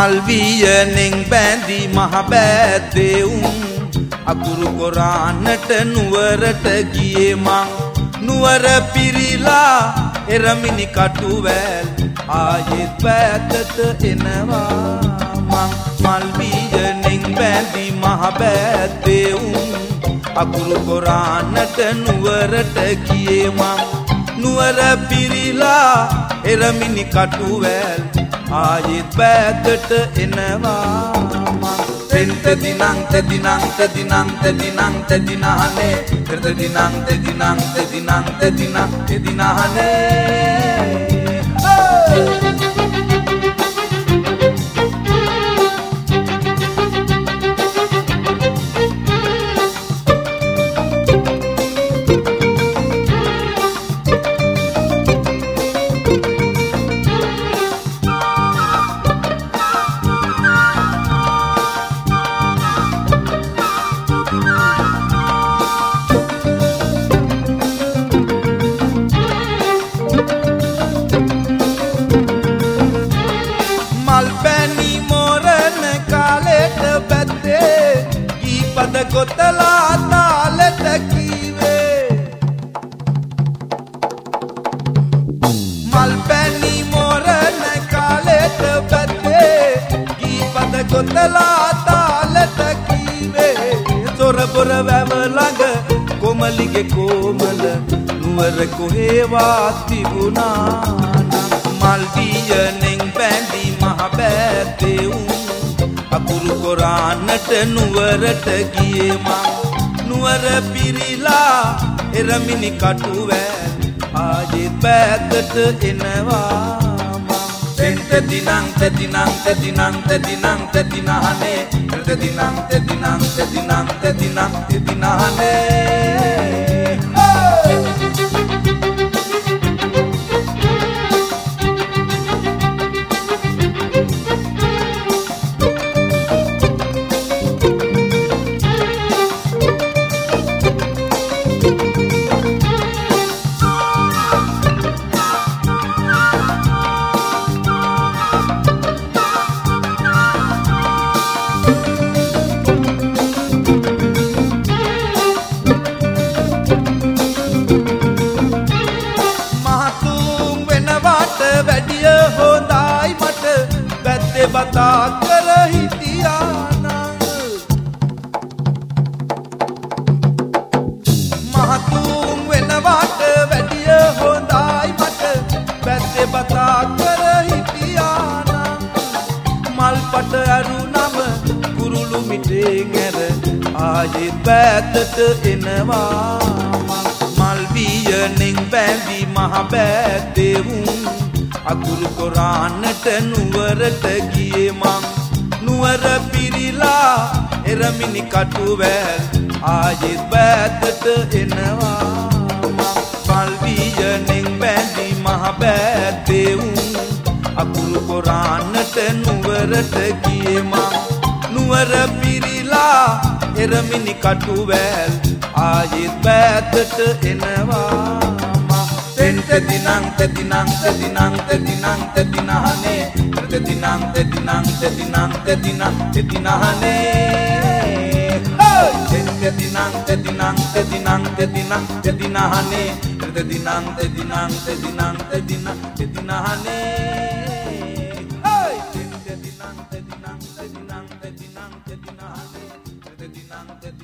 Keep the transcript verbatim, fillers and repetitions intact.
මල්වියනෙන් බැඳි මහ බෑදෙවුන් අකුරු කොරාන්නට නුවරට ගියේ මං නුවර පිරිලා එරමිනි කටුවැල් ආයෙත් බෑතට එනවා මං මල්වියනෙන් බැඳි මහ බෑදෙවුන් අකුරු කොරාන්නට නුවරට ගියේ මං නුවර පිරිලා එරමිනි කටුවැල් ආයෙත් බෑතට එනවා තෙන්ත දිනං තෙදිනං තෙදිනං තෙදිනං තෙදිනහනේ තෙත දිනං තෙදිනං තෙදිනං තෙදිනං තෙදිනහනේ ගොතලා තාලට කීවේ මල් පැණි මොරණ කාලෙට බැත්තේ ගීපද ගොතලා තාලට කීවේ සොරබොර වැව ළඟ කොමලිගේ කොමල නුවර කොහෙවා තිබුණා මල් දියනෙන් බැඳි මහ බෑදෙවුන් අකුරු කොරාන්නට නුවරට ගියේ මං නුවර පිරිලා එරමිනි කටුවැල් ආයෙත් බෑතට එනවා මං තෙන්ත දිනං තෙදිනං තෙදිනං තෙදිනං තෙදිනහනේ තෙත දිනං තෙදිනං තෙදිනං තෙදිනං තෙදිනහනේ වැඩිය හොඳයි මට වැද්දේ බතා කර හිටියානම් මහතුන් වෙනවට වැඩිය හොඳයි මට වැද්දේ බතා කර හිටියානම් මල්පට ඇරුණම කුරුළු මිටෙන් ඇර ආයෙත් බෑතට එනවා මල්වියනෙන් බැඳි මහ බෑදෙවුන් අකුරු කොරාන්නට නුවරට ගියේ මං නුවර පිරිලා එරමිනි කටුවැල් ආයෙත් බෑතට එනවා මල්වියනෙන් බැඳි මහ බෑදෙවුන් අකුරු කොරාන්නට නුවරට ගියේ මං නුවර පිරිලා එරමිනි කටුවැල් ආයෙත් බෑතට එනවා තෙන්ත දිනං තෙදිනං තෙදිනං තෙදිනං තෙදිනහනේ තෙත දිනං තෙදිනං තෙදිනං තෙදිනං තෙදිනහනේ තෙන්ත දිනං තෙදිනං තෙදිනං තෙදිනං තෙදිනහනේ තෙත දිනං තෙදිනං තෙදිනං තෙදිනං තෙදිනහනේ තෙන්ත දිනං තෙදිනං තෙදිනං තෙදිනං තෙදිනහනේ තෙත දිනං